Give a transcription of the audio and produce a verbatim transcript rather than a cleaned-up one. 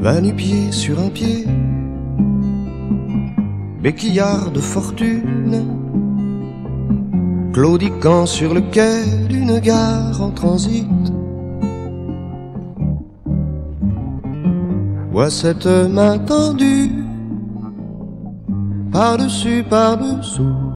va nu-pied sur un pied, béquillard de fortune, claudiquant sur le quai d'une gare en transit. Vois cette main tendue, par-dessus, par-dessous,